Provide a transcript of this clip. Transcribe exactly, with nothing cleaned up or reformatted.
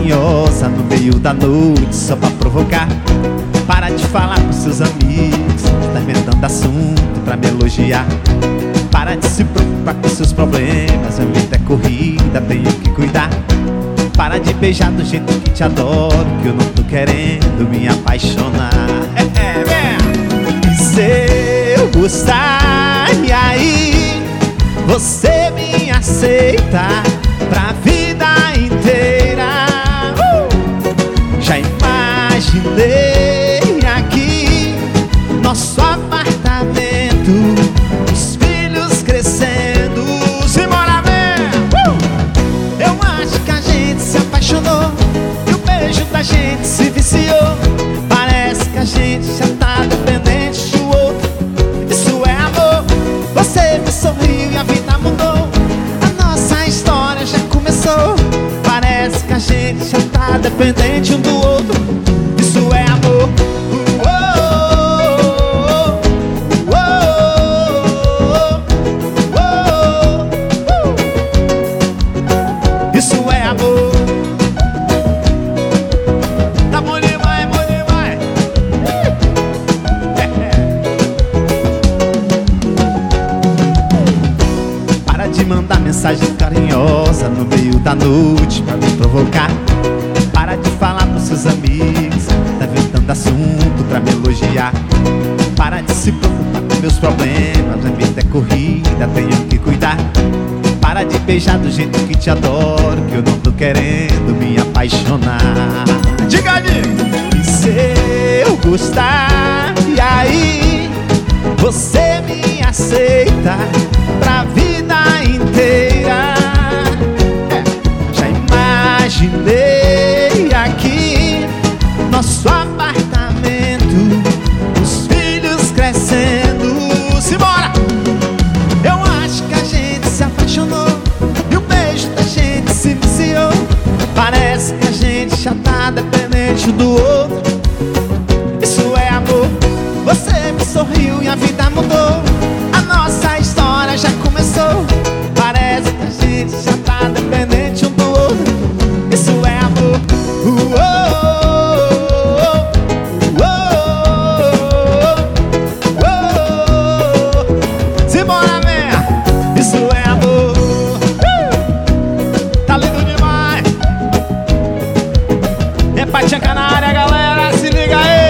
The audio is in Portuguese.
carinhosa no meio da noite só pra provocar. Para de falar com seus amigos, tá inventando assunto pra me elogiar. Para de se preocupar com seus problemas, a vida é corrida, tenho que cuidar. Para de beijar do jeito que te adoro, que eu não tô querendo me apaixonar. É, é, é. E se eu gostar, e aí você me aceita pra vida inteira? uh! Já imaginei aqui nosso apartamento, os filhos crescendo. Simbora ver! uh! Eu acho que a gente se apaixonou e o beijo da gente se viciou. Parece que a gente já tá dependente do outro. Isso é amor. Você me sorriu e a vida mudou. A nossa história já começou. Parece que a gente já tá dependente um do outro. Isso é amor. Isso é amor. Tá bom demais, bom demais. Para de mandar mensagem carinhosa no meio da noite pra me provocar. Para de falar pros seus amigos, tá inventando assunto pra me elogiar. Para de se preocupar com meus problemas, a vida é corrida, tenho que cuidar. Para de beijar do jeito que te adoro, que eu não tô querendo me apaixonar. Diga aí! E se eu gostar, e aí você me aceita pra vida inteira? É. Já imaginei aqui nosso apartamento, os filhos crescendo. Simbora! Eu acho que a gente se apaixonou e o beijo da gente se viciou. Parece que a gente já tá dependente do outro. Isso é amor. Você me sorriu e a vida mudou. A nossa história já começou. Parece que a gente já tá dependente um do outro. Isso é amor. Uou, uou, uou. Simbora, ver. Isso é amor. uh! Tá lindo demais. É Pacheca na área, galera. Se liga aí.